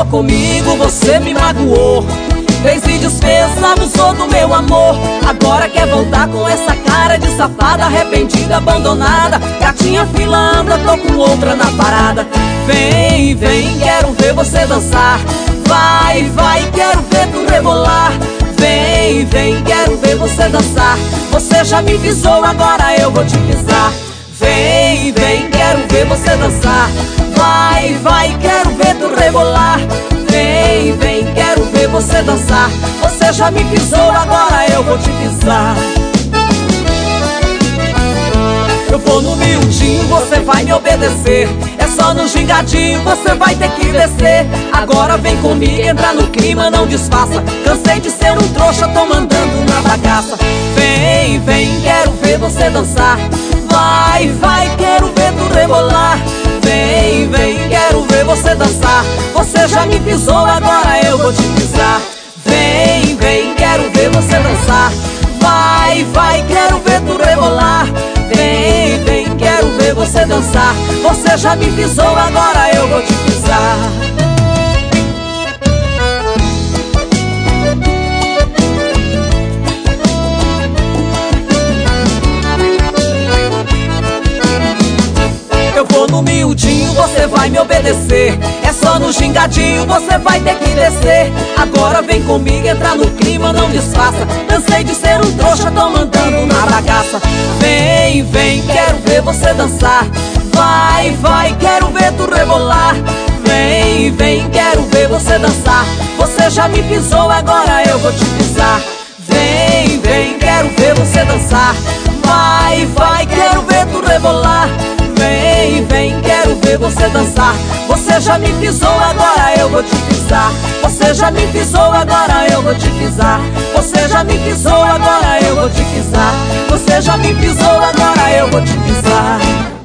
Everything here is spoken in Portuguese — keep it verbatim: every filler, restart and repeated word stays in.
comigo, você me magoou, fez e desfez, abusou do meu amor. Agora quer voltar com essa cara de safada, arrependida, abandonada. Gatinha fila anda, tô com outra na parada. Vem, vem, quero ver você dançar. Vai, vai, quero ver tu rebolar. Vem, vem, quero ver você dançar. Você já me pisou, agora eu vou te pisar. Vem, vem, quero ver você dançar. Vai, vai, quero ver tu rebolar. Vem, vem, quero ver você dançar. Você já me pisou, agora eu vou te pisar. Eu vou no miudinho, você vai me obedecer. É só no gingadinho, você vai ter que descer. Agora vem comigo, entra no clima, não disfarça. Cansei de ser um trouxa, tô mandando na bagaça. Vem, vem, quero ver você dançar. Vai, vai, quero ver tu rebolar. Vem, vem, quero ver você dançar. Você já me pisou, agora eu vou te pisar. Vem, vem, quero ver você dançar. Vai, vai, quero ver tu rebolar. Vem, vem, quero ver você dançar. Você já me pisou, agora eu vou te pisar. Eu vou no miudinho, você vai me obedecer. É só no gingadinho, você vai ter que descer. Agora vem comigo, entra no clima, não disfarça. Cansei de ser um trouxa, tô mandando na bagaça. Vem, vem, quero ver você dançar. Vai, vai, quero ver tu rebolar. Vem, vem, quero ver você dançar. Você já me pisou, agora eu vou te pisar. Vem, vem, quero ver você dançar. Vai, vai, quero ver tu rebolar. Vem, vem, quero ver você dançar. Você já me pisou, agora eu vou te pisar. Você já me pisou, agora eu vou te pisar. Você já me pisou, agora eu vou te pisar. Você já me pisou, agora eu vou te pisar.